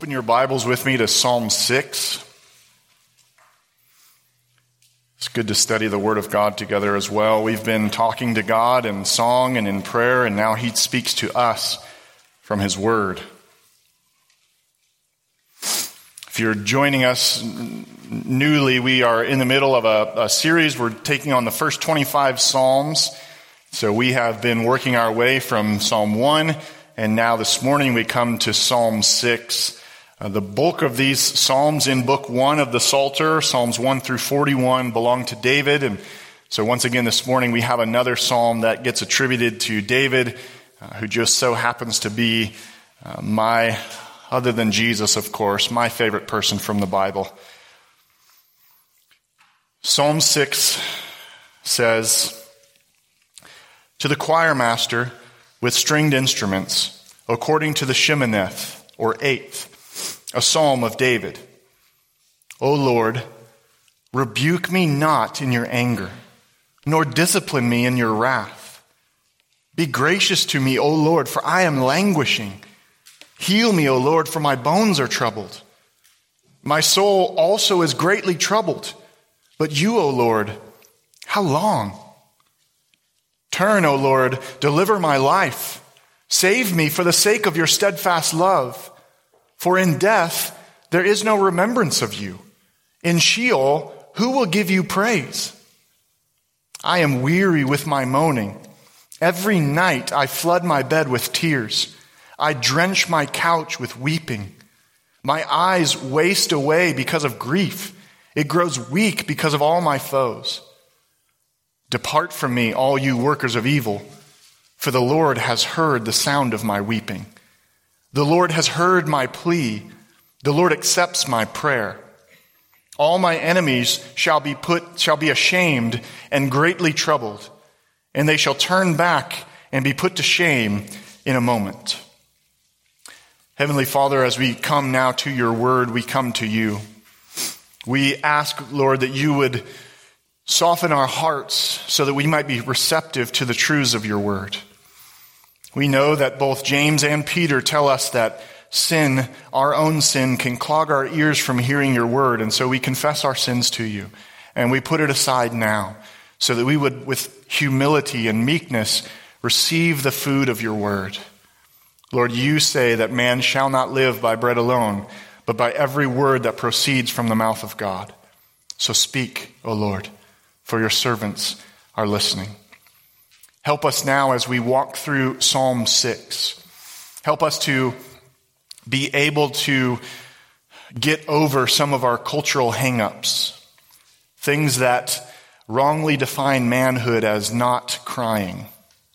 Open your Bibles with me to Psalm 6. It's good to study the Word of God together as well. We've been talking to God in song and in prayer, and now He speaks to us from His Word. If you're joining us newly, we are in the middle of a series. We're taking on the first 25 Psalms. So we have been working our way from Psalm 1, and now this morning we come to Psalm 6. The bulk of these Psalms in Book 1 of the Psalter, Psalms 1 through 41, belong to David. And so once again this morning we have another Psalm that gets attributed to David, who just so happens to be other than Jesus, of course, my favorite person from the Bible. Psalm 6 says, "To the choir master with stringed instruments, according to the Sheminith, or eighth, a psalm of David. O Lord, rebuke me not in your anger, nor discipline me in your wrath. Be gracious to me, O Lord, for I am languishing. Heal me, O Lord, for my bones are troubled. My soul also is greatly troubled. But you, O Lord, how long? Turn, O Lord, deliver my life. Save me for the sake of your steadfast love. For in death there is no remembrance of you. In Sheol, who will give you praise? I am weary with my moaning. Every night I flood my bed with tears. I drench my couch with weeping. My eyes waste away because of grief. It grows weak because of all my foes. Depart from me, all you workers of evil, for the Lord has heard the sound of my weeping. The Lord has heard my plea. The Lord accepts my prayer. All my enemies shall be ashamed and greatly troubled, and they shall turn back and be put to shame in a moment." Heavenly Father, as we come now to your word, we come to you. We ask, Lord, that you would soften our hearts so that we might be receptive to the truths of your word. We know that both James and Peter tell us that sin, our own sin, can clog our ears from hearing your word. And so we confess our sins to you. And we put it aside now so that we would, with humility and meekness, receive the food of your word. Lord, you say that man shall not live by bread alone, but by every word that proceeds from the mouth of God. So speak, O Lord, for your servants are listening. Help us now as we walk through Psalm 6. Help us to be able to get over some of our cultural hang-ups, things that wrongly define manhood as not crying,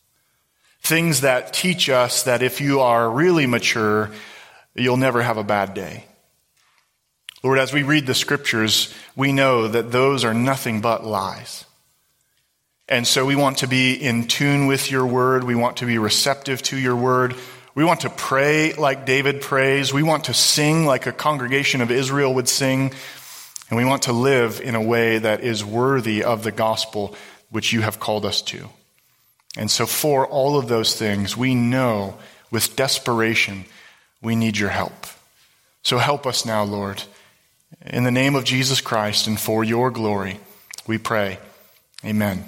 things that teach us that if you are really mature, you'll never have a bad day. Lord, as we read the scriptures, we know that those are nothing but lies. And so we want to be in tune with your word. We want to be receptive to your word. We want to pray like David prays. We want to sing like a congregation of Israel would sing. And we want to live in a way that is worthy of the gospel which you have called us to. And so for all of those things, we know with desperation we need your help. So help us now, Lord. In the name of Jesus Christ and for your glory, we pray. Amen.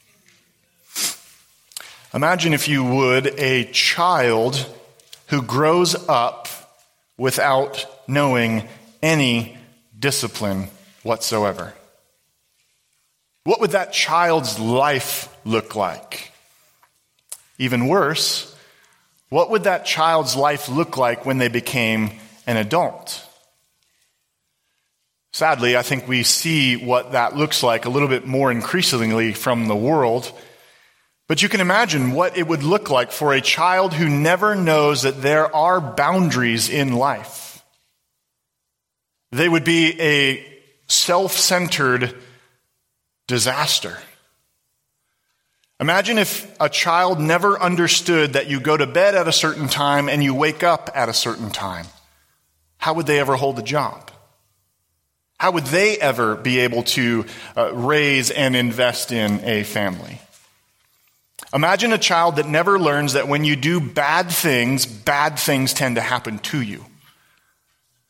Imagine, if you would, a child who grows up without knowing any discipline whatsoever. What would that child's life look like? Even worse, what would that child's life look like when they became an adult? Sadly, I think we see what that looks like a little bit more increasingly from the world. But you can imagine what it would look like for a child who never knows that there are boundaries in life. They would be a self-centered disaster. Imagine if a child never understood that you go to bed at a certain time and you wake up at a certain time. How would they ever hold a job? How would they ever be able to raise and invest in a family? Imagine a child that never learns that when you do bad things tend to happen to you.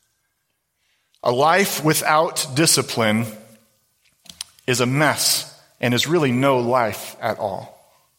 A life without discipline is a mess and is really no life at all.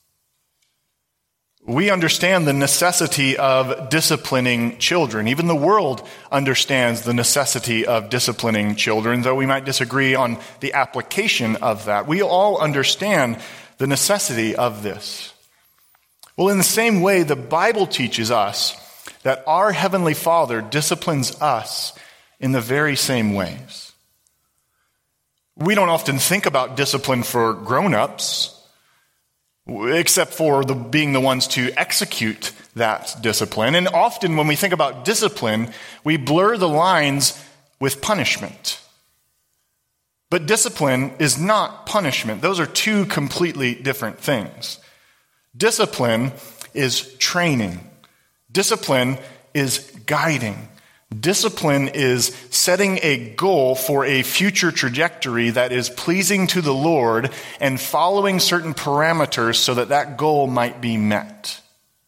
We understand the necessity of disciplining children. Even the world understands the necessity of disciplining children, though we might disagree on the application of that. We all understand the necessity of this. Well, in the same way, the Bible teaches us that our Heavenly Father disciplines us in the very same ways. We don't often think about discipline for grown-ups, except for being the ones to execute that discipline. And often when we think about discipline, we blur the lines with punishment. But discipline is not punishment. Those are two completely different things. Discipline is training. Discipline is guiding. Discipline is setting a goal for a future trajectory that is pleasing to the Lord and following certain parameters so that that goal might be met.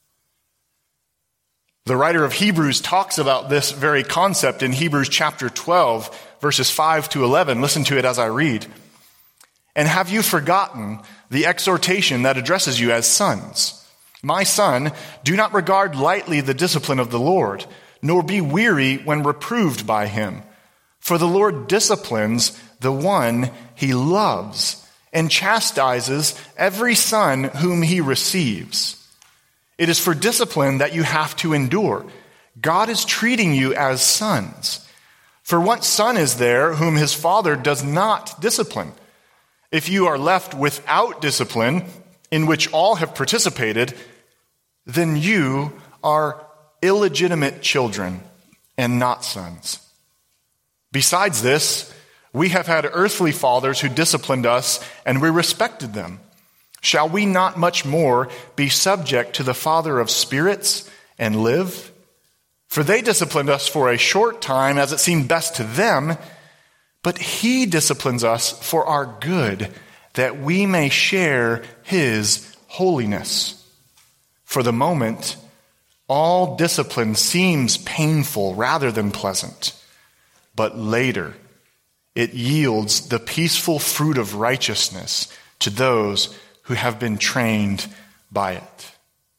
The writer of Hebrews talks about this very concept in Hebrews chapter 12, verses 5 to 11. Listen to it as I read. And have you forgotten the exhortation that addresses you as sons? My son, do not regard lightly the discipline of the Lord, nor be weary when reproved by him. For the Lord disciplines the one he loves and chastises every son whom he receives. It is for discipline that you have to endure. God is treating you as sons. For what son is there whom his father does not discipline? If you are left without discipline, in which all have participated, then you are illegitimate children and not sons. Besides this, we have had earthly fathers who disciplined us, and we respected them. Shall we not much more be subject to the Father of spirits and live? For they disciplined us for a short time as it seemed best to them, but he disciplines us for our good, that we may share his holiness. For the moment, all discipline seems painful rather than pleasant, but later it yields the peaceful fruit of righteousness to those who have been trained by it.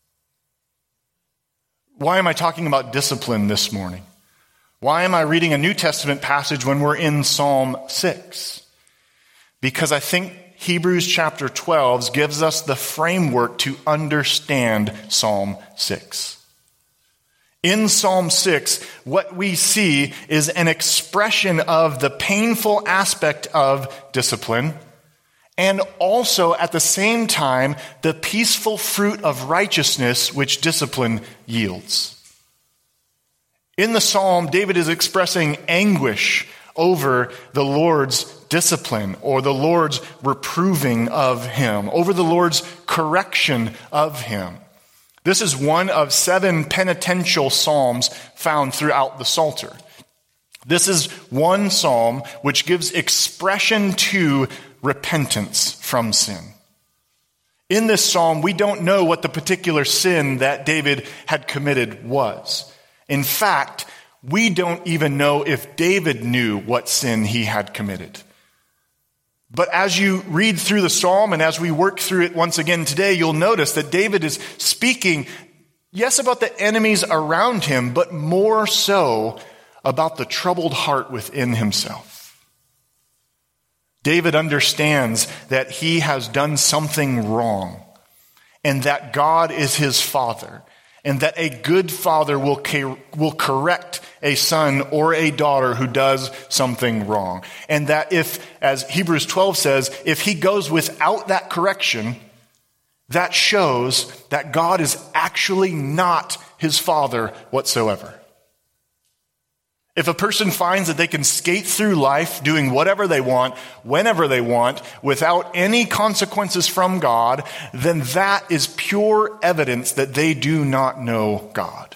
Why am I talking about discipline this morning? Why am I reading a New Testament passage when we're in Psalm 6? Because I think Hebrews chapter 12 gives us the framework to understand Psalm 6. In Psalm 6, what we see is an expression of the painful aspect of discipline, and also at the same time, the peaceful fruit of righteousness which discipline yields. In the psalm, David is expressing anguish over the Lord's discipline, or the Lord's reproving of him, over the Lord's correction of him. This is one of 7 penitential psalms found throughout the Psalter. This is one psalm which gives expression to repentance from sin. In this psalm, we don't know what the particular sin that David had committed was. In fact, we don't even know if David knew what sin he had committed. But as you read through the psalm and as we work through it once again today, you'll notice that David is speaking, yes, about the enemies around him, but more so about the troubled heart within himself. David understands that he has done something wrong and that God is his father, and that a good father will correct a son or a daughter who does something wrong. And that if, as Hebrews 12 says, if he goes without that correction, that shows that God is actually not his father whatsoever. If a person finds that they can skate through life doing whatever they want, whenever they want, without any consequences from God, then that is pure evidence that they do not know God.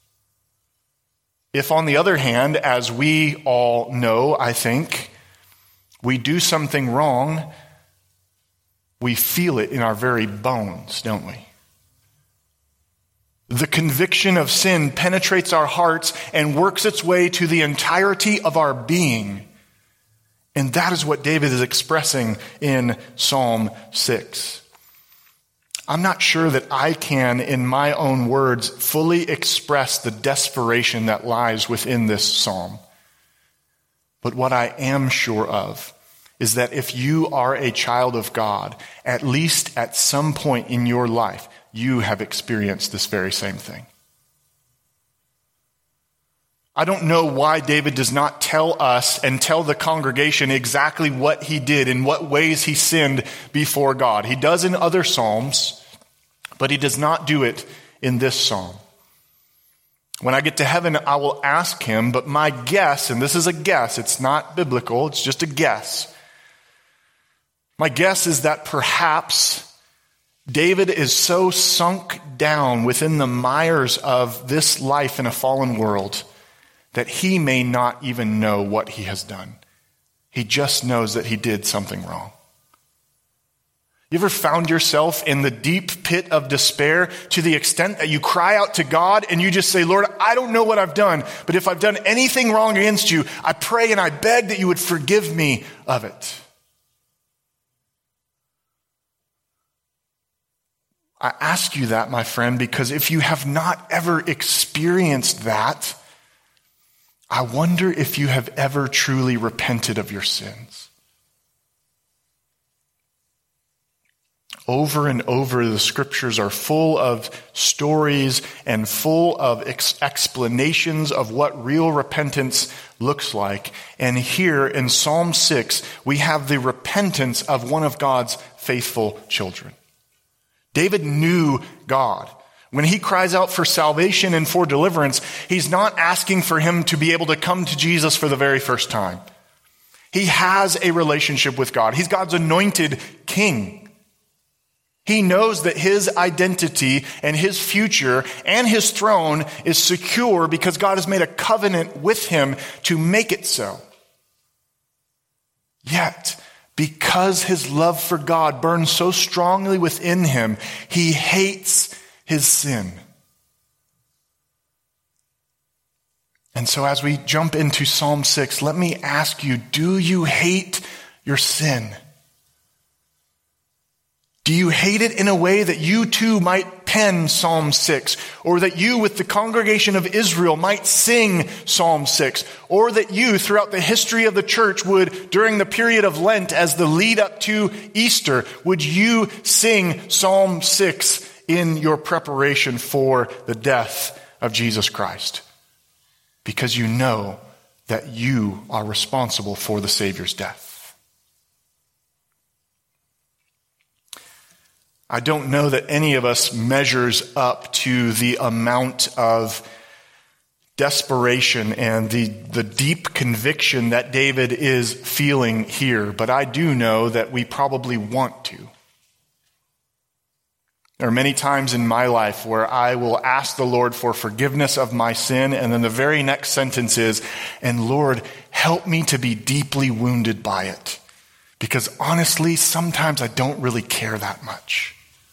If, on the other hand, as we all know, I think, we do something wrong, we feel it in our very bones, don't we? The conviction of sin penetrates our hearts and works its way to the entirety of our being. And that is what David is expressing in Psalm 6. I'm not sure that I can, in my own words, fully express the desperation that lies within this psalm. But what I am sure of is that if you are a child of God, at least at some point in your life, you have experienced this very same thing. I don't know why David does not tell us and tell the congregation exactly what he did, in what ways he sinned before God. He does in other psalms, but he does not do it in this psalm. When I get to heaven, I will ask him, but my guess, and this is a guess, it's not biblical, it's just a guess. My guess is that perhaps David is so sunk down within the mires of this life in a fallen world that he may not even know what he has done. He just knows that he did something wrong. You ever found yourself in the deep pit of despair to the extent that you cry out to God and you just say, Lord, I don't know what I've done, but if I've done anything wrong against you, I pray and I beg that you would forgive me of it. I ask you that, my friend, because if you have not ever experienced that, I wonder if you have ever truly repented of your sins. Over and over, the scriptures are full of stories and full of explanations of what real repentance looks like. And here in Psalm 6, we have the repentance of one of God's faithful children. David knew God. When he cries out for salvation and for deliverance, he's not asking for him to be able to come to Jesus for the very first time. He has a relationship with God. He's God's anointed king. He knows that his identity and his future and his throne is secure because God has made a covenant with him to make it so. Yet, because his love for God burns so strongly within him, he hates his sin. And so as we jump into Psalm 6, let me ask you, do you hate your sin? Do you hate it in a way that you too might pen Psalm 6, or that you with the congregation of Israel might sing Psalm 6, or that you throughout the history of the church would, during the period of Lent as the lead up to Easter, would you sing Psalm 6 in your preparation for the death of Jesus Christ? Because you know that you are responsible for the Savior's death. I don't know that any of us measures up to the amount of desperation and the deep conviction that David is feeling here, but I do know that we probably want to. There are many times in my life where I will ask the Lord for forgiveness of my sin, and then the very next sentence is, and Lord, help me to be deeply wounded by it. Because honestly, sometimes I don't really care that much.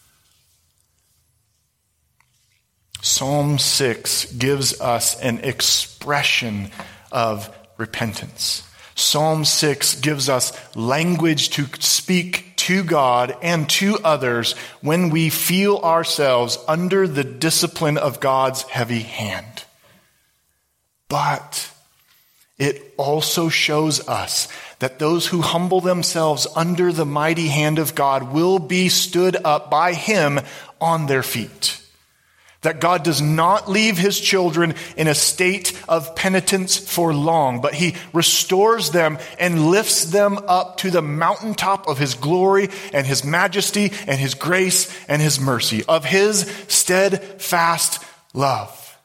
Psalm 6 gives us an expression of repentance. Psalm 6 gives us language to speak to God and to others when we feel ourselves under the discipline of God's heavy hand. But it also shows us that those who humble themselves under the mighty hand of God will be stood up by him on their feet. That God does not leave his children in a state of penitence for long, but he restores them and lifts them up to the mountaintop of his glory and his majesty and his grace and his mercy, of his steadfast love.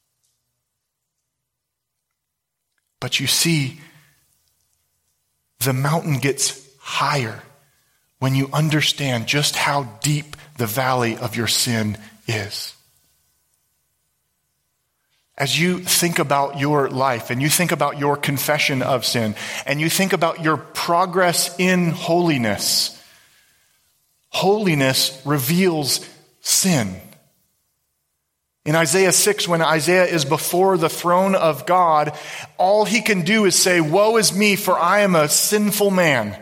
But you see, the mountain gets higher when you understand just how deep the valley of your sin is. As you think about your life and you think about your confession of sin and you think about your progress in holiness, holiness reveals sin. In Isaiah 6, when Isaiah is before the throne of God, all he can do is say, "Woe is me, for I am a sinful man."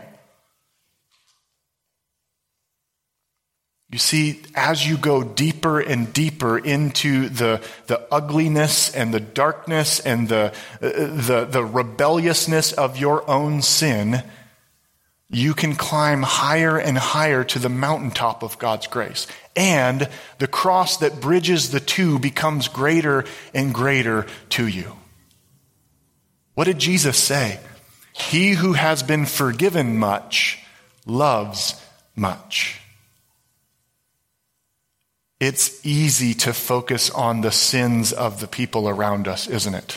You see, as you go deeper and deeper into the ugliness and the darkness and the rebelliousness of your own sin, you can climb higher and higher to the mountaintop of God's grace. And the cross that bridges the two becomes greater and greater to you. What did Jesus say? He who has been forgiven much loves much. It's easy to focus on the sins of the people around us, isn't it?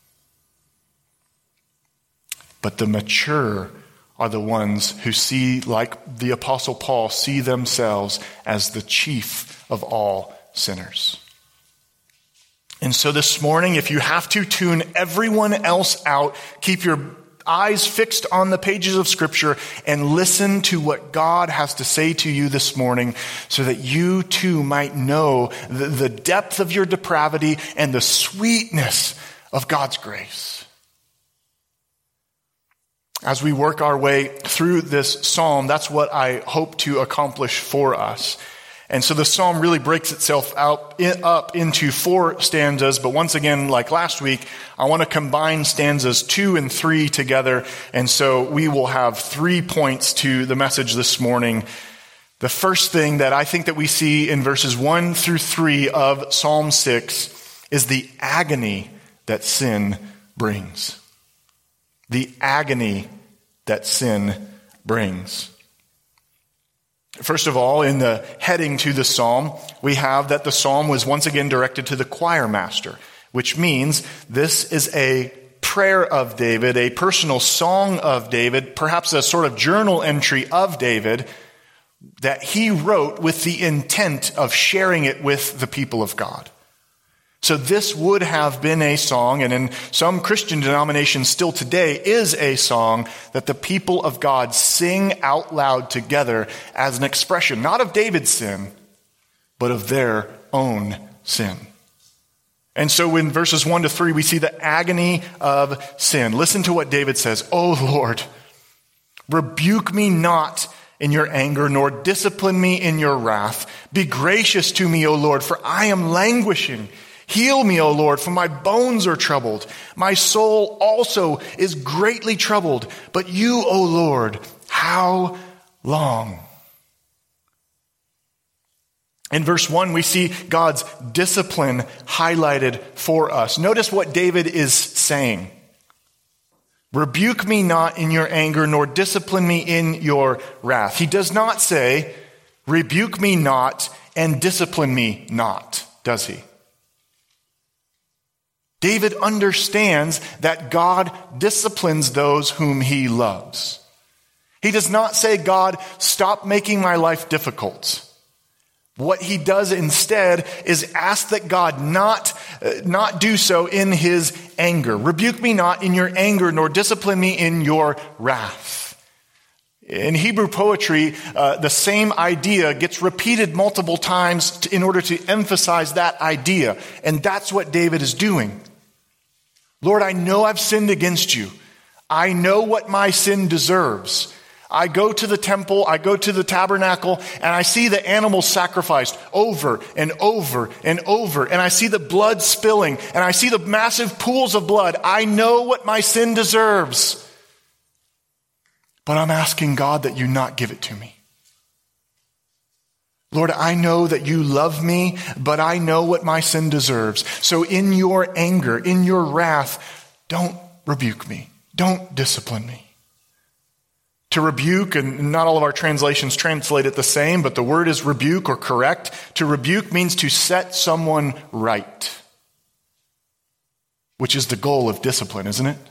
But the mature are the ones who see, like the Apostle Paul, see themselves as the chief of all sinners. And so this morning, if you have to tune everyone else out, keep your eyes fixed on the pages of Scripture and listen to what God has to say to you this morning so that you too might know the depth of your depravity and the sweetness of God's grace. As we work our way through this psalm, that's what I hope to accomplish for us. And so the psalm really breaks itself up into 4 stanzas. But once again, like last week, I want to combine stanzas 2 and 3 together. And so we will have 3 points to the message this morning. The first thing that I think that we see in verses 1 through 3 of Psalm 6 is the agony that sin brings. The agony that sin brings. First of all, in the heading to the psalm, we have that the psalm was once again directed to the choir master, which means this is a prayer of David, a personal song of David, perhaps a sort of journal entry of David that he wrote with the intent of sharing it with the people of God. So this would have been a song, and in some Christian denominations still today is a song that the people of God sing out loud together as an expression, not of David's sin, but of their own sin. And so in verses 1 to 3, we see the agony of sin. Listen to what David says. "O Lord, rebuke me not in your anger, nor discipline me in your wrath. Be gracious to me, O Lord, for I am languishing. Heal me, O Lord, for my bones are troubled. My soul also is greatly troubled. But you, O Lord, how long?" In verse 1, we see God's discipline highlighted for us. Notice what David is saying. "Rebuke me not in your anger, nor discipline me in your wrath." He does not say, "Rebuke me not and discipline me not," does he? David understands that God disciplines those whom he loves. He does not say, "God, stop making my life difficult." What he does instead is ask that God not do so in his anger. "Rebuke me not in your anger, nor discipline me in your wrath." In Hebrew poetry, the same idea gets repeated multiple times in order to emphasize that idea. And that's what David is doing. "Lord, I know I've sinned against you. I know what my sin deserves. I go to the temple, I go to the tabernacle, and I see the animals sacrificed over and over and over. And I see the blood spilling, and I see the massive pools of blood. I know what my sin deserves. But I'm asking God that you not give it to me. Lord, I know that you love me, but I know what my sin deserves. So in your anger, in your wrath, don't rebuke me. Don't discipline me." To rebuke, and not all of our translations translate it the same, but the word is rebuke or correct. To rebuke means to set someone right, which is the goal of discipline, isn't it?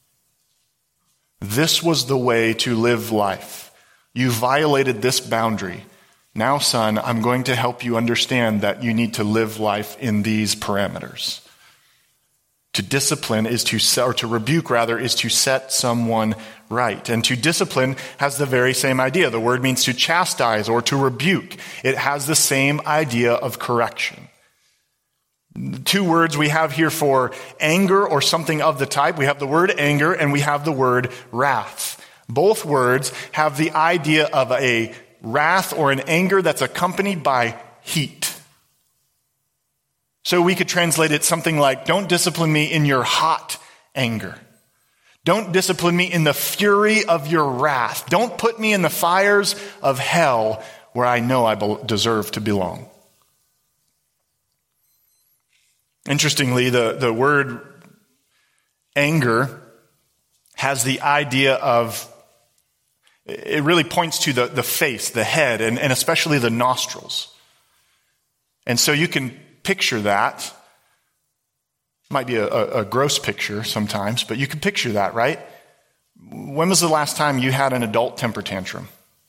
This was the way to live life. You violated this boundary. Now, son, I'm going to help you understand that you need to live life in these parameters. To discipline is to rebuke rather, is to set someone right. And to discipline has the very same idea. The word means to chastise or to rebuke. It has the same idea of correction. The two words we have here for anger or something of the type, we have the word anger and we have the word wrath. Both words have the idea of a wrath or an anger that's accompanied by heat. So we could translate it something like, don't discipline me in your hot anger. Don't discipline me in the fury of your wrath. Don't put me in the fires of hell where I know I deserve to belong. Interestingly, the word anger has the idea of, it really points to the face, the head, and especially the nostrils. And so you can picture that. Might be a gross picture sometimes, but you can picture that, right? When was the last time you had an adult temper tantrum?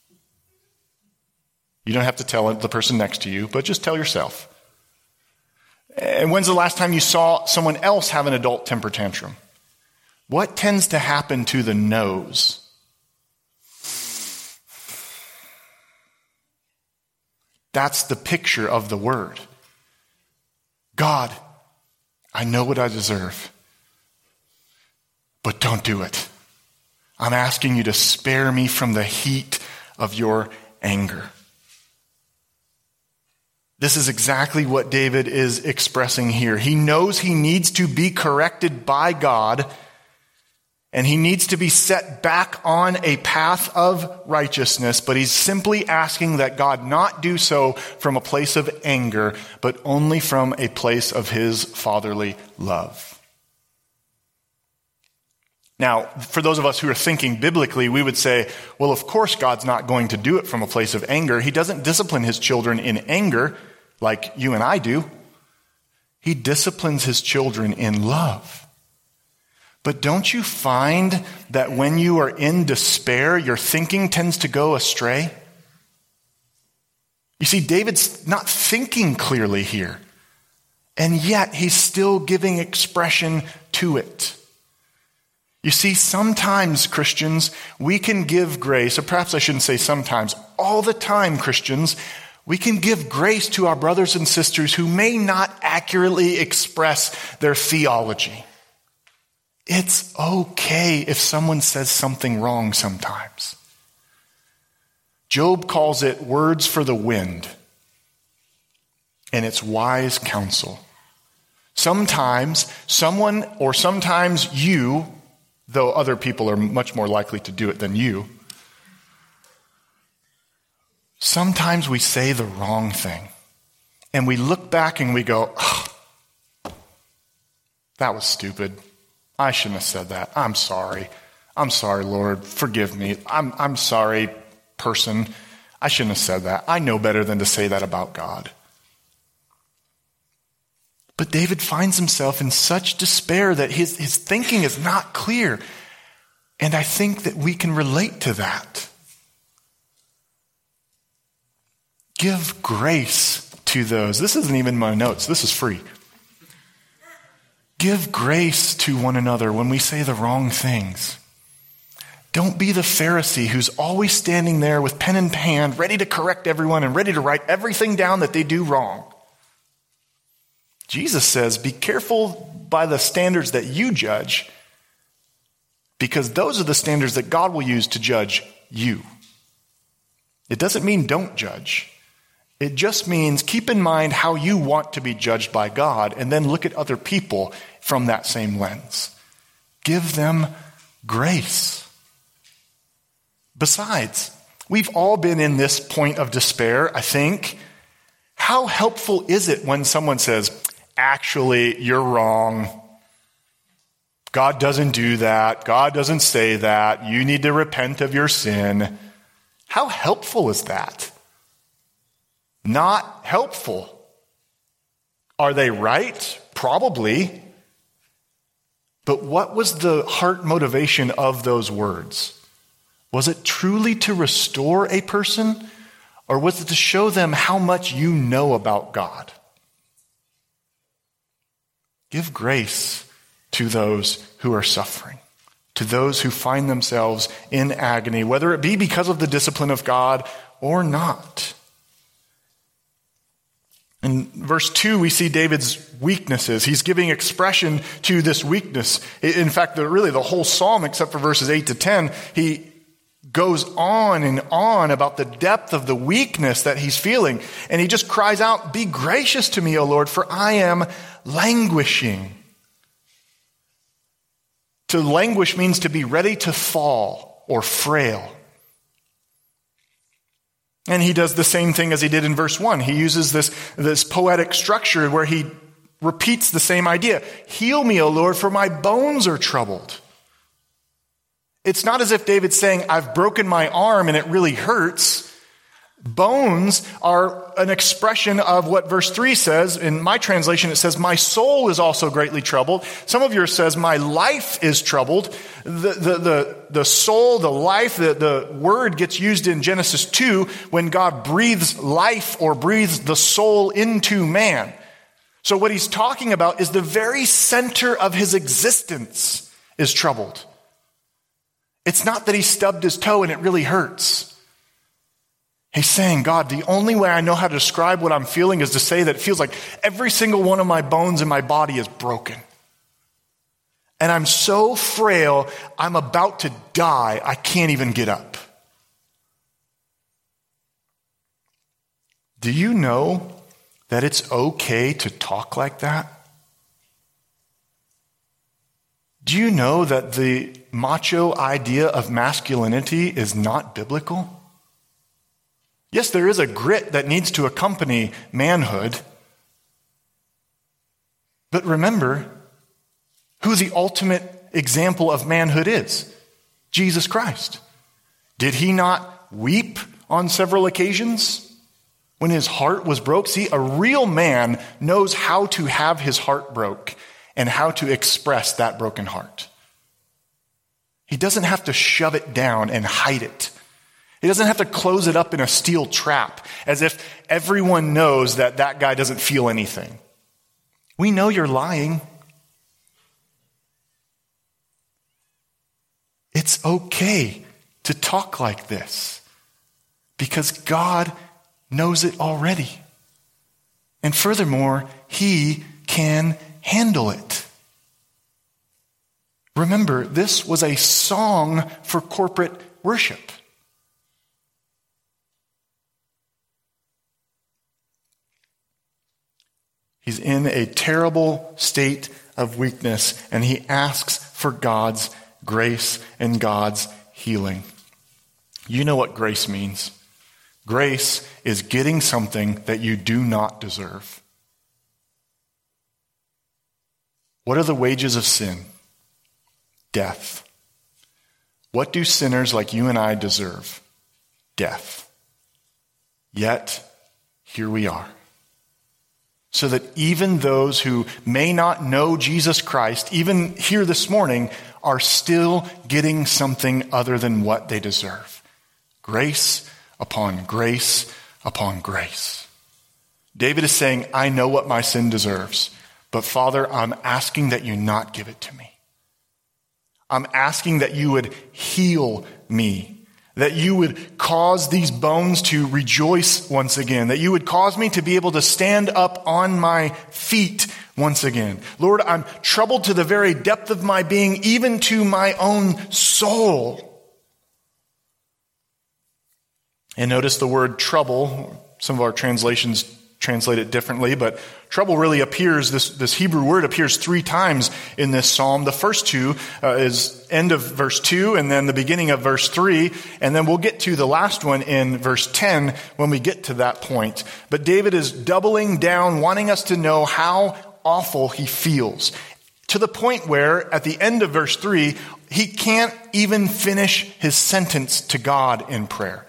You don't have to tell the person next to you, but just tell yourself. And when's the last time you saw someone else have an adult temper tantrum? What tends to happen to the nose? That's the picture of the word. God, I know what I deserve, but don't do it. I'm asking you to spare me from the heat of your anger. This is exactly what David is expressing here. He knows he needs to be corrected by God, and he needs to be set back on a path of righteousness, but he's simply asking that God not do so from a place of anger, but only from a place of his fatherly love. Now, for those of us who are thinking biblically, we would say, well, of course God's not going to do it from a place of anger. He doesn't discipline his children in anger like you and I do. He disciplines his children in love. But don't you find that when you are in despair, your thinking tends to go astray? You see, David's not thinking clearly here, and yet he's still giving expression to it. You see, sometimes, Christians, we can give grace, or perhaps I shouldn't say sometimes, all the time, Christians, we can give grace to our brothers and sisters who may not accurately express their theology. It's okay if someone says something wrong sometimes. Job calls it words for the wind, and it's wise counsel. Sometimes someone, or sometimes you, though other people are much more likely to do it than you, sometimes we say the wrong thing, and we look back and we go, oh, that was stupid. I shouldn't have said that. I'm sorry. I'm sorry, Lord. Forgive me. I'm sorry, person. I shouldn't have said that. I know better than to say that about God. But David finds himself in such despair that his thinking is not clear. And I think that we can relate to that. Give grace to those. This isn't even my notes. This is free. Give grace to one another when we say the wrong things. Don't be the Pharisee who's always standing there with pen in hand, ready to correct everyone and ready to write everything down that they do wrong. Jesus says, be careful by the standards that you judge, because those are the standards that God will use to judge you. It doesn't mean don't judge. It just means keep in mind how you want to be judged by God, and then look at other people from that same lens. Give them grace. Besides, we've all been in this point of despair, I think. How helpful is it when someone says, actually, you're wrong. God doesn't do that. God doesn't say that. You need to repent of your sin. How helpful is that? Not helpful. Are they right? Probably. But what was the heart motivation of those words? Was it truly to restore a person, or was it to show them how much you know about God? Give grace to those who are suffering, to those who find themselves in agony, whether it be because of the discipline of God or not. In verse 2, we see David's weaknesses. He's giving expression to this weakness. In fact, really the whole psalm, except for verses 8 to 10, he goes on and on about the depth of the weakness that he's feeling. And he just cries out, "Be gracious to me, O Lord, for I am languishing." To languish means to be ready to fall or frail. And he does the same thing as he did in verse 1. He uses this poetic structure where he repeats the same idea. "Heal me, O Lord, for my bones are troubled." It's not as if David's saying, "I've broken my arm and it really hurts." Bones are an expression of what verse 3 says. In my translation, it says, "My soul is also greatly troubled." Some of yours says, "My life is troubled." The soul, the life, the word gets used in Genesis 2 when God breathes life or breathes the soul into man. So what he's talking about is the very center of his existence is troubled. It's not that he stubbed his toe and it really hurts. He's saying, "God, the only way I know how to describe what I'm feeling is to say that it feels like every single one of my bones in my body is broken. And I'm so frail, I'm about to die. I can't even get up." Do you know that it's okay to talk like that? Do you know that the macho idea of masculinity is not biblical? Yes, there is a grit that needs to accompany manhood. But remember who the ultimate example of manhood is. Jesus Christ. Did he not weep on several occasions when his heart was broke? See, a real man knows how to have his heart broke and how to express that broken heart. He doesn't have to shove it down and hide it. He doesn't have to close it up in a steel trap as if everyone knows that that guy doesn't feel anything. We know you're lying. It's okay to talk like this because God knows it already. And furthermore, he can handle it. Remember, this was a song for corporate worship. He's in a terrible state of weakness, and he asks for God's grace and God's healing. You know what grace means. Grace is getting something that you do not deserve. What are the wages of sin? Death. What do sinners like you and I deserve? Death. Yet, here we are. So that even those who may not know Jesus Christ, even here this morning, are still getting something other than what they deserve. Grace upon grace upon grace. David is saying, "I know what my sin deserves, but Father, I'm asking that you not give it to me. I'm asking that you would heal me. That you would cause these bones to rejoice once again. That you would cause me to be able to stand up on my feet once again. Lord, I'm troubled to the very depth of my being, even to my own soul." And notice the word trouble. Some of our translations translate it differently, but trouble really appears, this Hebrew word appears 3 times in this psalm. The first 2 is end of verse 2 and then the beginning of verse 3, and then we'll get to the last one in verse 10 when we get to that point. But David is doubling down, wanting us to know how awful he feels, to the point where at the end of verse 3, he can't even finish his sentence to God in prayer.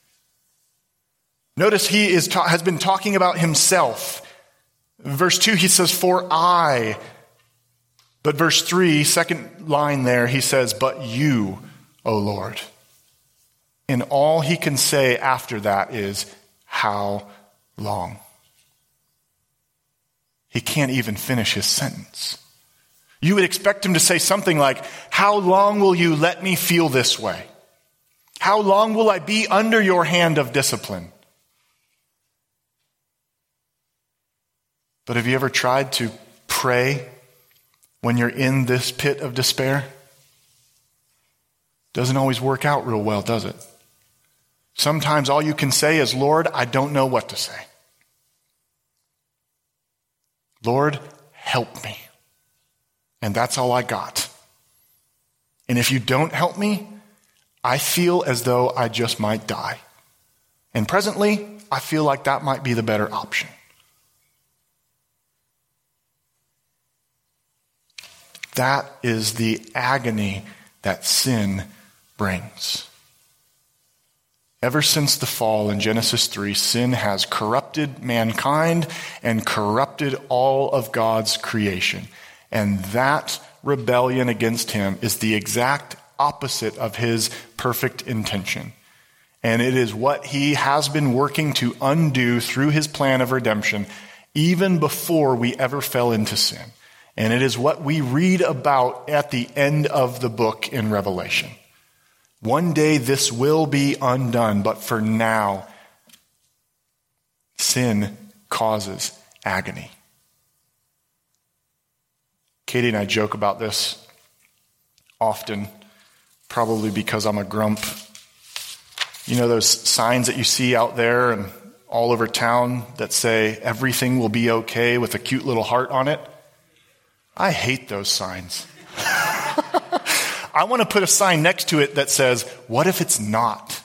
Notice he has been talking about himself. Verse 2, he says, "For I." But verse 3, second line there, he says, "But you, O Lord." And all he can say after that is, "How long?" He can't even finish his sentence. You would expect him to say something like, "How long will you let me feel this way? How long will I be under your hand of discipline?" But have you ever tried to pray when you're in this pit of despair? Doesn't always work out real well, does it? Sometimes all you can say is, Lord, I don't know what to say. Lord, help me. And that's all I got. And if you don't help me, I feel as though I just might die. And presently, I feel like that might be the better option. That is the agony that sin brings. Ever since the fall in Genesis 3, sin has corrupted mankind and corrupted all of God's creation. And that rebellion against him is the exact opposite of his perfect intention. And it is what he has been working to undo through his plan of redemption even before we ever fell into sin. And it is what we read about at the end of the book in Revelation. One day this will be undone, but for now, sin causes agony. Katie and I joke about this often, probably because I'm a grump. You know those signs that you see out there and all over town that say everything will be okay with a cute little heart on it? I hate those signs. I want to put a sign next to it that says, what if it's not?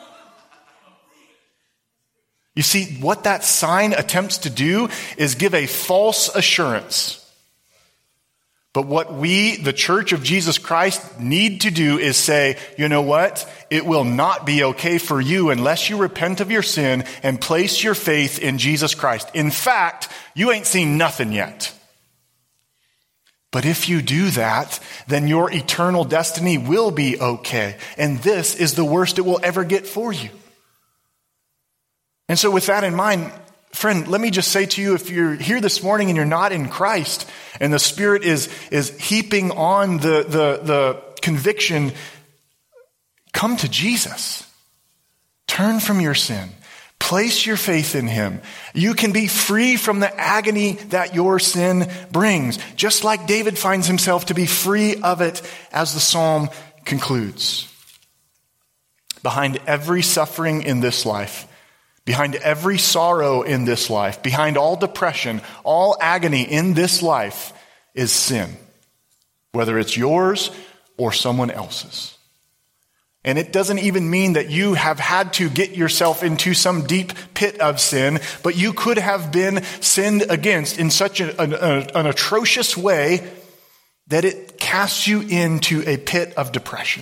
You see, what that sign attempts to do is give a false assurance. But what we, the Church of Jesus Christ, need to do is say, you know what? It will not be okay for you unless you repent of your sin and place your faith in Jesus Christ. In fact, you ain't seen nothing yet. But if you do that, then your eternal destiny will be okay. And this is the worst it will ever get for you. And so with that in mind, friend, let me just say to you, if you're here this morning and you're not in Christ, and the Spirit is heaping on the conviction, come to Jesus. Turn from your sin. Place your faith in him. You can be free from the agony that your sin brings, just like David finds himself to be free of it as the psalm concludes. Behind every suffering in this life, behind every sorrow in this life, behind all depression, all agony in this life is sin, whether it's yours or someone else's. And it doesn't even mean that you have had to get yourself into some deep pit of sin, but you could have been sinned against in such an atrocious way that it casts you into a pit of depression.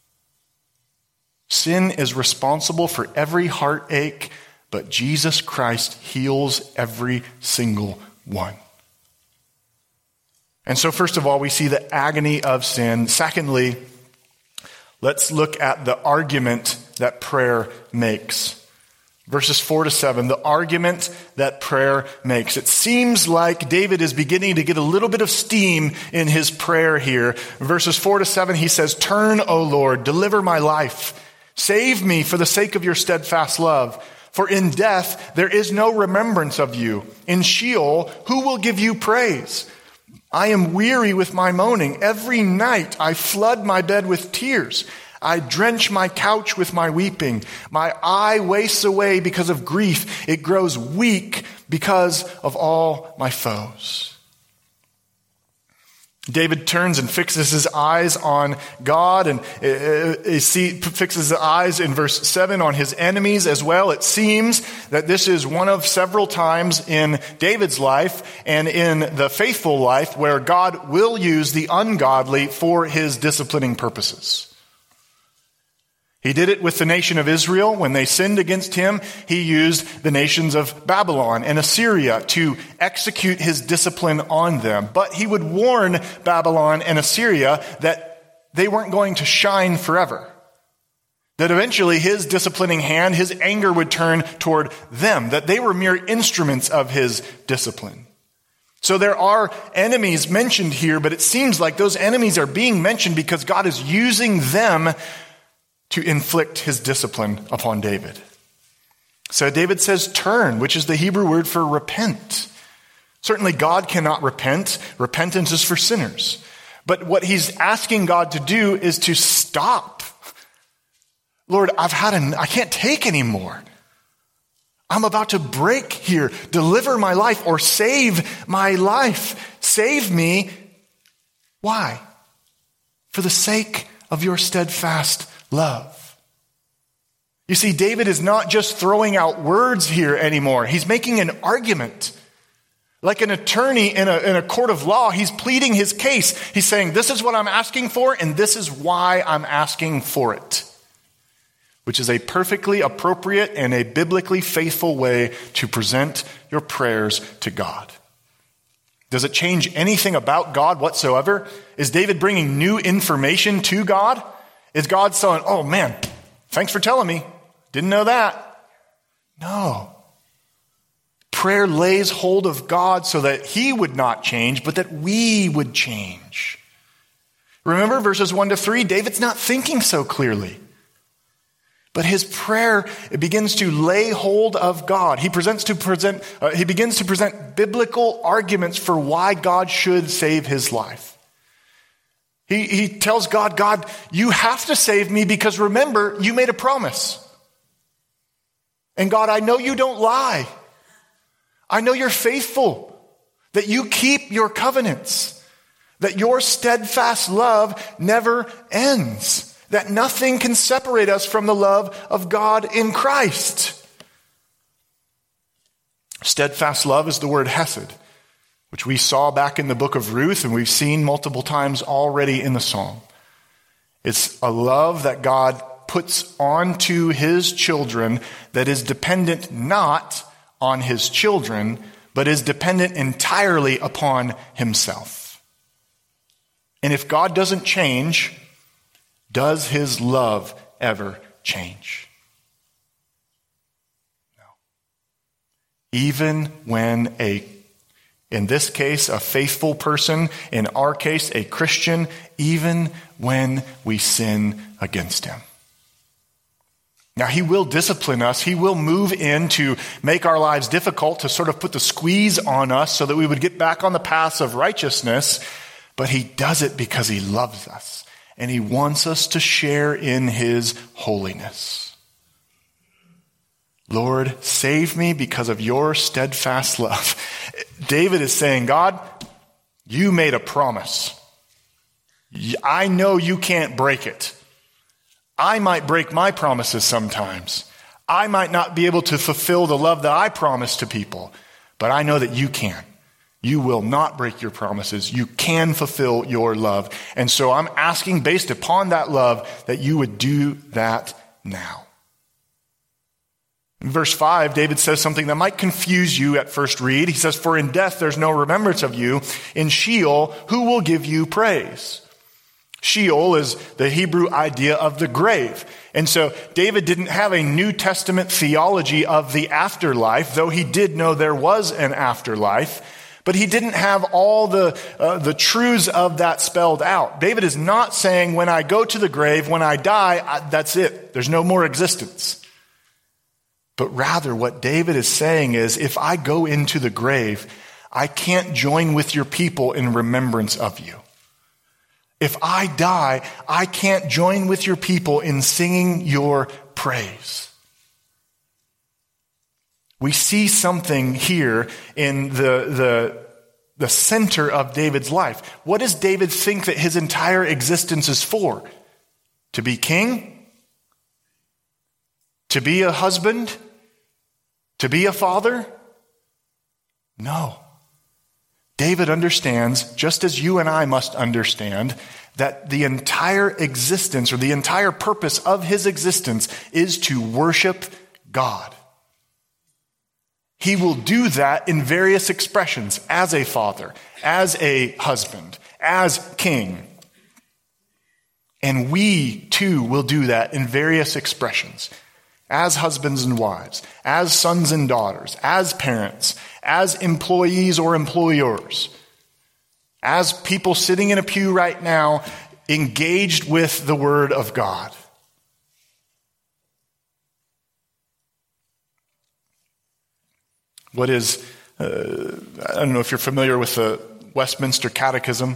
Sin is responsible for every heartache, but Jesus Christ heals every single one. And so first of all, we see the agony of sin. Secondly, let's look at the argument that prayer makes. Verses 4-7, the argument that prayer makes. It seems like David is beginning to get a little bit of steam in his prayer here. Verses 4-7, he says, "Turn, O Lord, deliver my life. Save me for the sake of your steadfast love. For in death there is no remembrance of you. In Sheol, who will give you praise? I am weary with my moaning. Every night I flood my bed with tears. I drench my couch with my weeping. My eye wastes away because of grief. It grows weak because of all my foes." David turns and fixes his eyes on God, and fixes his eyes in verse 7 on his enemies as well. It seems that this is one of several times in David's life and in the faithful life where God will use the ungodly for his disciplining purposes. He did it with the nation of Israel. When they sinned against him, he used the nations of Babylon and Assyria to execute his discipline on them. But he would warn Babylon and Assyria that they weren't going to shine forever. That eventually his disciplining hand, his anger would turn toward them. That they were mere instruments of his discipline. So there are enemies mentioned here, but it seems like those enemies are being mentioned because God is using them to inflict his discipline upon David. So David says turn, which is the Hebrew word for repent. Certainly God cannot repent. Repentance is for sinners. But what he's asking God to do is to stop. Lord, I can't take anymore. I'm about to break here. Deliver my life or save my life. Save me. Why? For the sake of your steadfast love. You see, David is not just throwing out words here anymore. He's making an argument. Like an attorney in a court of law, he's pleading his case. He's saying, this is what I'm asking for, and this is why I'm asking for it. Which is a perfectly appropriate and a biblically faithful way to present your prayers to God. Does it change anything about God whatsoever? Is David bringing new information to God? Is God saying, oh man, thanks for telling me. Didn't know that. No. Prayer lays hold of God so that he would not change, but that we would change. Remember verses 1-3, David's not thinking so clearly. But his prayer, it begins to lay hold of God. He begins to present biblical arguments for why God should save his life. He tells God, God, you have to save me because remember, you made a promise. And God, I know you don't lie. I know you're faithful, that you keep your covenants, that your steadfast love never ends, that nothing can separate us from the love of God in Christ. Steadfast love is the word hesed, which we saw back in the book of Ruth and we've seen multiple times already in the psalm. It's a love that God puts onto his children that is dependent not on his children, but is dependent entirely upon himself. And if God doesn't change, does his love ever change? No. Even when in this case, a faithful person, in our case, a Christian, even when we sin against him. Now, he will discipline us. He will move in to make our lives difficult, to sort of put the squeeze on us so that we would get back on the paths of righteousness. But he does it because he loves us and he wants us to share in his holiness. Lord, save me because of your steadfast love. David is saying, God, you made a promise. I know you can't break it. I might break my promises sometimes. I might not be able to fulfill the love that I promise to people, but I know that you can. You will not break your promises. You can fulfill your love. And so I'm asking, based upon that love, that you would do that now. In verse 5, David says something that might confuse you at first read. He says, for in death there's no remembrance of you. In Sheol, who will give you praise? Sheol is the Hebrew idea of the grave. And so David didn't have a New Testament theology of the afterlife, though he did know there was an afterlife. But he didn't have all the truths of that spelled out. David is not saying, when I go to the grave, when I die, that's it. There's no more existence. But rather what David is saying is, if I go into the grave, I can't join with your people in remembrance of you. If I die, I can't join with your people in singing your praise. We see something here in the center of David's life. What does David think that his entire existence is for? To be king? To be a husband? To be a father? No. David understands, just as you and I must understand, that the entire existence or the entire purpose of his existence is to worship God. He will do that in various expressions, as a father, as a husband, as king. And we too will do that in various expressions, as husbands and wives, as sons and daughters, as parents, as employees or employers, as people sitting in a pew right now, engaged with the Word of God. What is I don't know if you're familiar with the Westminster Catechism.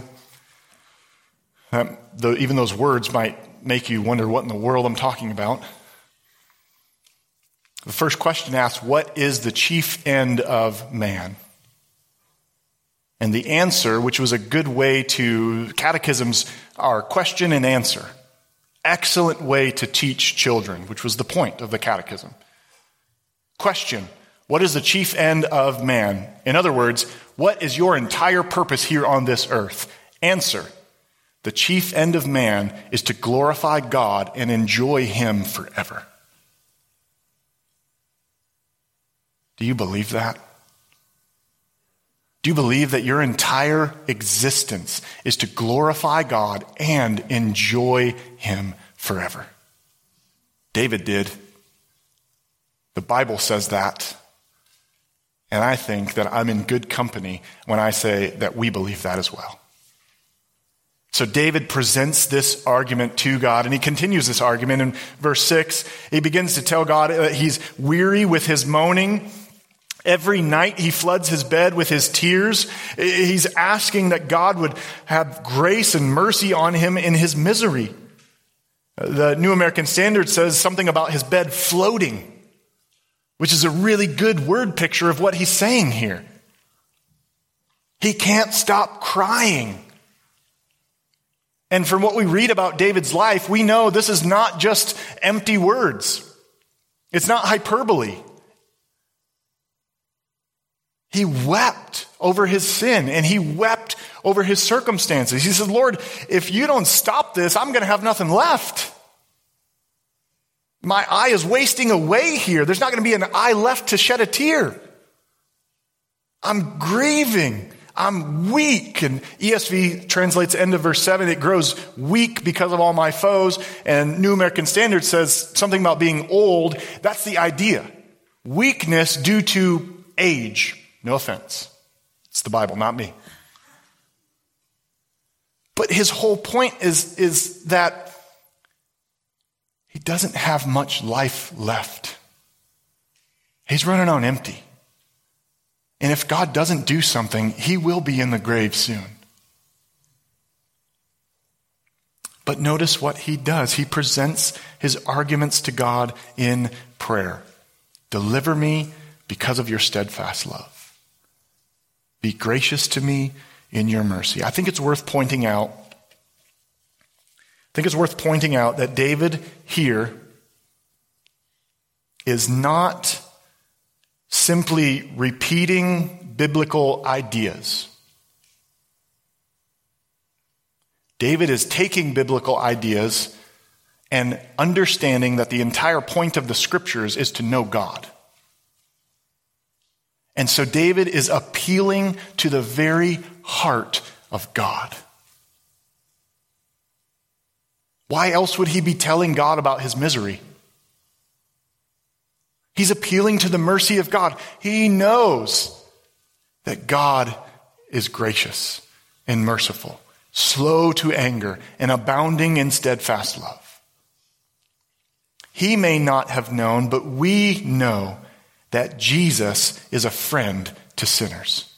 Even those words might make you wonder what in the world I'm talking about. The first question asks, what is the chief end of man? And the answer, which was a good way to, catechisms are question and answer. Excellent way to teach children, which was the point of the catechism. Question, what is the chief end of man? In other words, what is your entire purpose here on this earth? Answer, the chief end of man is to glorify God and enjoy Him forever. Do you believe that? Do you believe that your entire existence is to glorify God and enjoy Him forever? David did. The Bible says that. And I think that I'm in good company when I say that we believe that as well. So David presents this argument to God, and he continues this argument in verse 6. He begins to tell God that he's weary with his moaning. Every night he floods his bed with his tears. He's asking that God would have grace and mercy on him in his misery. The New American Standard says something about his bed floating, which is a really good word picture of what he's saying here. He can't stop crying. And from what we read about David's life, we know this is not just empty words. It's not hyperbole. He wept over his sin, and he wept over his circumstances. He said, Lord, if you don't stop this, I'm going to have nothing left. My eye is wasting away here. There's not going to be an eye left to shed a tear. I'm grieving. I'm weak. And ESV translates end of verse 7. It grows weak because of all my foes. And New American Standard says something about being old. That's the idea. Weakness due to age. No offense. It's the Bible, not me. But his whole point is that he doesn't have much life left. He's running on empty. And if God doesn't do something, he will be in the grave soon. But notice what he does. He presents his arguments to God in prayer. Deliver me because of your steadfast love. Be gracious to me in your mercy. I think it's worth pointing out that David here is not simply repeating biblical ideas. David is taking biblical ideas and understanding that the entire point of the scriptures is to know God. And so David is appealing to the very heart of God. Why else would he be telling God about his misery? He's appealing to the mercy of God. He knows that God is gracious and merciful, slow to anger, and abounding in steadfast love. He may not have known, but we know that Jesus is a friend to sinners.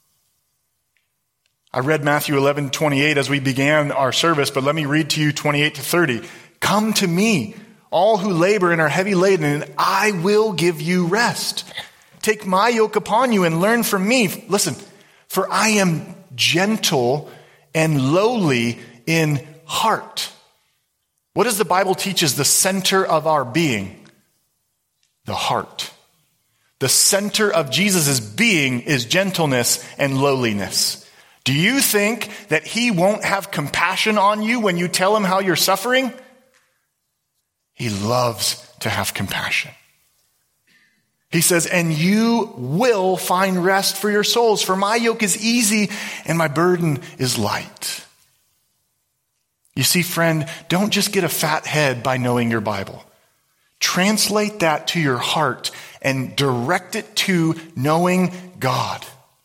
I read Matthew 11:28 as we began our service, but let me read to you 28-30. Come to me, all who labor and are heavy laden, and I will give you rest. Take my yoke upon you and learn from me. Listen, for I am gentle and lowly in heart. What does the Bible teach is the center of our being? The heart. The center of Jesus' being is gentleness and lowliness. Do you think that he won't have compassion on you when you tell him how you're suffering? He loves to have compassion. He says, and you will find rest for your souls, for my yoke is easy and my burden is light. You see, friend, don't just get a fat head by knowing your Bible. Translate that to your heart and direct it to knowing God.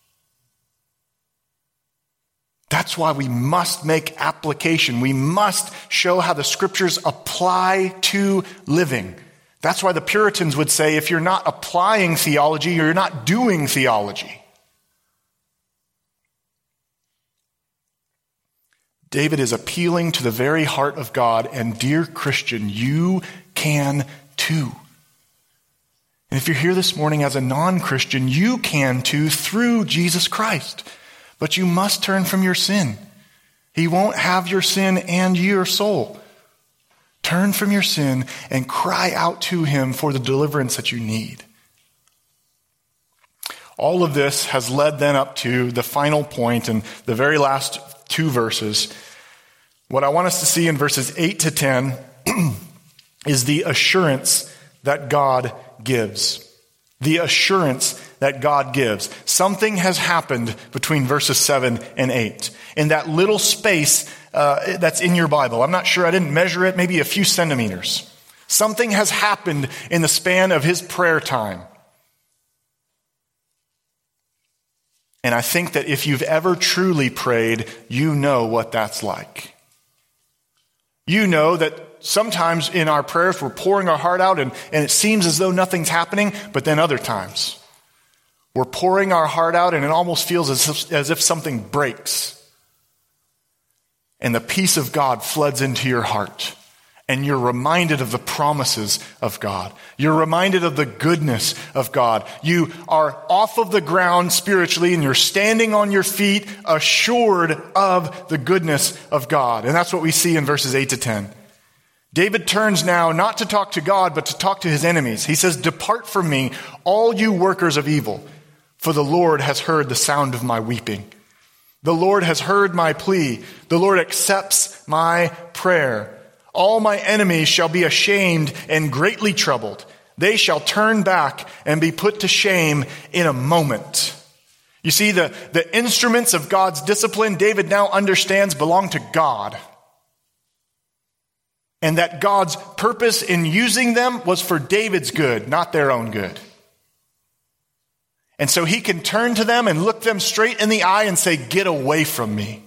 That's why we must make application. We must show how the scriptures apply to living. That's why the Puritans would say, if you're not applying theology, you're not doing theology. David is appealing to the very heart of God, and dear Christian, you can too. And if you're here this morning as a non-Christian, you can too through Jesus Christ. But you must turn from your sin. He won't have your sin and your soul. Turn from your sin and cry out to him for the deliverance that you need. All of this has led then up to the final point in the very last two verses. What I want us to see in verses 8 to 10 is the assurance that God gives. The assurance that God gives. Something has happened between verses 7 and 8. In that little space that's in your Bible. I'm not sure, I didn't measure it, maybe a few centimeters. Something has happened in the span of his prayer time. And I think that if you've ever truly prayed, you know what that's like. You know that sometimes in our prayers we're pouring our heart out and it seems as though nothing's happening, but then other times we're pouring our heart out and it almost feels as if something breaks. And the peace of God floods into your heart. And you're reminded of the promises of God. You're reminded of the goodness of God. You are off of the ground spiritually and you're standing on your feet assured of the goodness of God. And that's what we see in verses 8 to 10. David turns now not to talk to God, but to talk to his enemies. He says, "Depart from me, all you workers of evil, for the Lord has heard the sound of my weeping. The Lord has heard my plea. The Lord accepts my prayer. All my enemies shall be ashamed and greatly troubled. They shall turn back and be put to shame in a moment." You see, the instruments of God's discipline, David now understands, belong to God. And that God's purpose in using them was for David's good, not their own good. And so he can turn to them and look them straight in the eye and say, "Get away from me."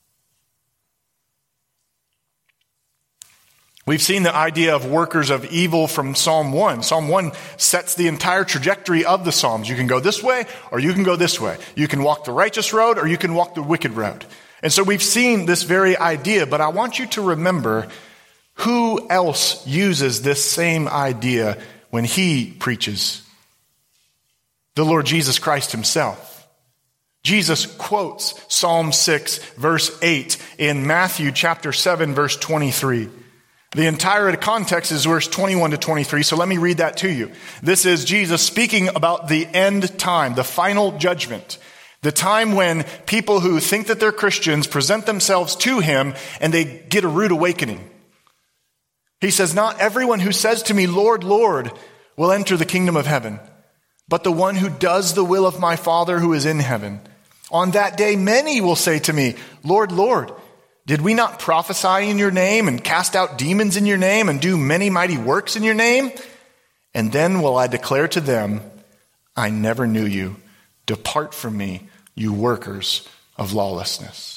We've seen the idea of workers of evil from Psalm 1. Psalm 1 sets the entire trajectory of the Psalms. You can go this way or you can go this way. You can walk the righteous road or you can walk the wicked road. And so we've seen this very idea, but I want you to remember who else uses this same idea when he preaches. The Lord Jesus Christ himself. Jesus quotes Psalm 6 verse 8 in Matthew chapter 7 verse 23. The entire context is verse 21 to 23, so let me read that to you. This is Jesus speaking about the end time, the final judgment. The time when people who think that they're Christians present themselves to him and they get a rude awakening. He says, "Not everyone who says to me, 'Lord, Lord,' will enter the kingdom of heaven, but the one who does the will of my Father who is in heaven. On that day many will say to me, 'Lord, Lord, did we not prophesy in your name and cast out demons in your name and do many mighty works in your name?' And then will I declare to them, 'I never knew you. Depart from me, you workers of lawlessness.'"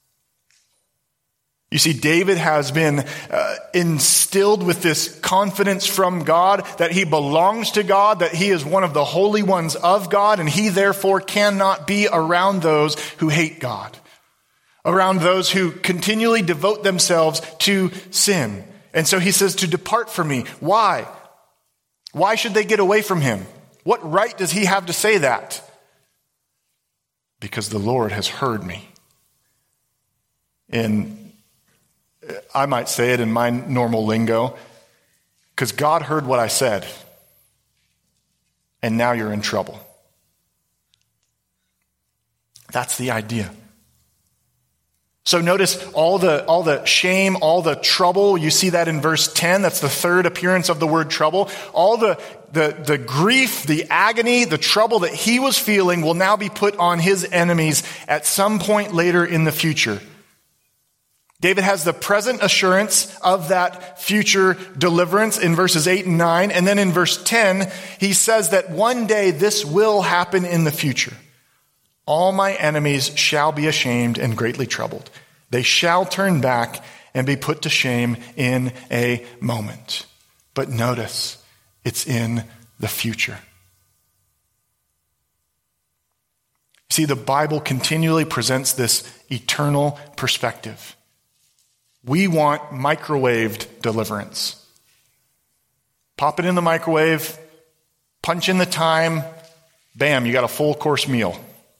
You see, David has been instilled with this confidence from God that he belongs to God, that he is one of the holy ones of God, and he therefore cannot be around those who hate God, around those who continually devote themselves to sin. And so he says to depart from me. Why? Why should they get away from him? What right does he have to say that? Because the Lord has heard me. I might say it in my normal lingo, because God heard what I said, and now you're in trouble. That's the idea. So notice all the shame, all the trouble. You see that in verse 10. That's the third appearance of the word trouble. All the grief, the agony, the trouble that he was feeling will now be put on his enemies at some point later in the future. David has the present assurance of that future deliverance in verses 8 and 9. And then in verse 10, he says that one day this will happen in the future. All my enemies shall be ashamed and greatly troubled. They shall turn back and be put to shame in a moment. But notice, it's in the future. See, the Bible continually presents this eternal perspective. We want microwaved deliverance. Pop it in the microwave, punch in the time, bam, you got a full course meal.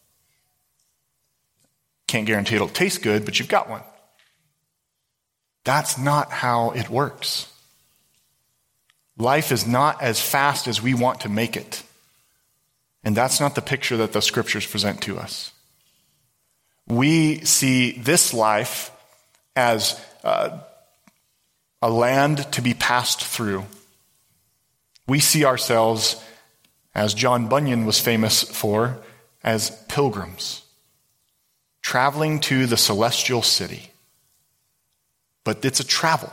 Can't guarantee it'll taste good, but you've got one. That's not how it works. Life is not as fast as we want to make it. And that's not the picture that the scriptures present to us. We see this life as a land to be passed through. We see ourselves, as John Bunyan was famous for, as pilgrims, traveling to the celestial city. But it's a travel.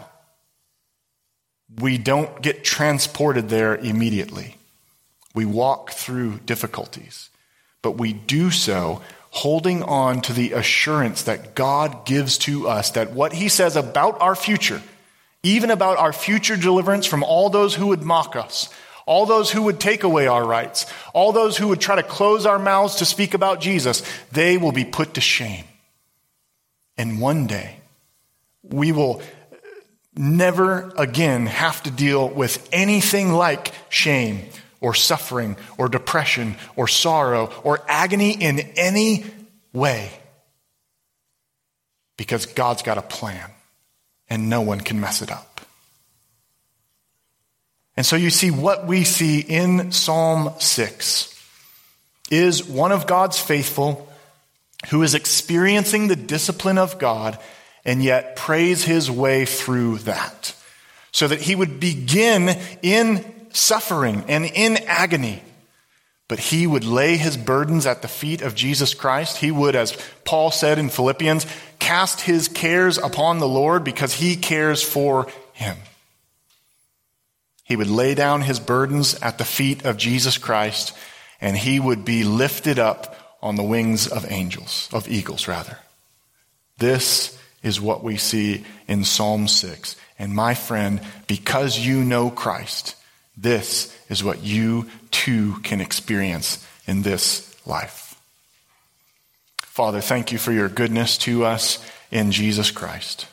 We don't get transported there immediately. We walk through difficulties, but we do so holding on to the assurance that God gives to us, that what he says about our future, even about our future deliverance from all those who would mock us, all those who would take away our rights, all those who would try to close our mouths to speak about Jesus, they will be put to shame. And one day, we will never again have to deal with anything like shame or suffering or depression or sorrow or agony in any way. Because God's got a plan and no one can mess it up. And so you see, what we see in Psalm 6 is one of God's faithful who is experiencing the discipline of God and yet prays his way through that, so that he would begin in suffering and in agony, but he would lay his burdens at the feet of Jesus Christ. He would, as Paul said in Philippians, cast his cares upon the Lord because he cares for him. He would lay down his burdens at the feet of Jesus Christ, and he would be lifted up on the wings of eagles. This is what we see in Psalm 6. And my friend, because you know Christ, this is what you too can experience in this life. Father, thank you for your goodness to us in Jesus Christ.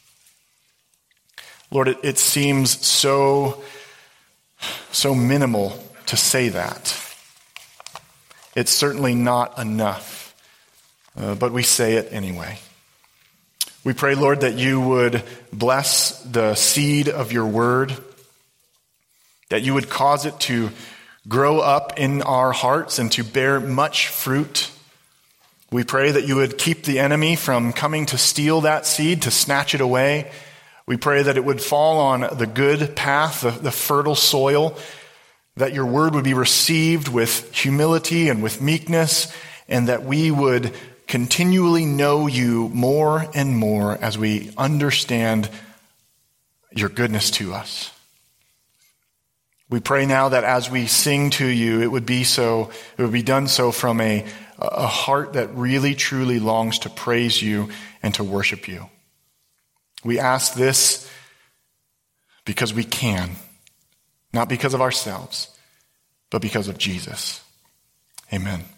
Lord, it seems so minimal to say that. It's certainly not enough, but we say it anyway. We pray, Lord, that you would bless the seed of your word, that you would cause it to grow up in our hearts and to bear much fruit. We pray that you would keep the enemy from coming to steal that seed, to snatch it away. We pray that it would fall on the good path, the fertile soil, that your word would be received with humility and with meekness, and that we would continually know you more and more as we understand your goodness to us. We pray now that as we sing to you, it would be done so from a heart that really truly longs to praise you and to worship you. We ask this because we can, not because of ourselves, but because of Jesus. Amen.